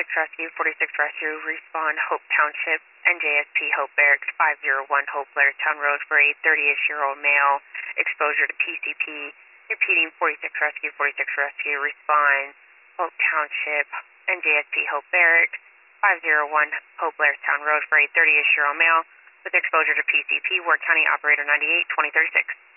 Rescue, 46 Rescue, respond Hope Township, NJSP Hope Barracks, 501 Hope Blairstown Road for a 30-ish-year-old male, exposure to PCP. Repeating, 46 Rescue, respond Hope Township, NJSP Hope Barracks, 501 Hope Blairstown Road for a 30-ish-year-old male with exposure to PCP. Ward County Operator 98, 2036.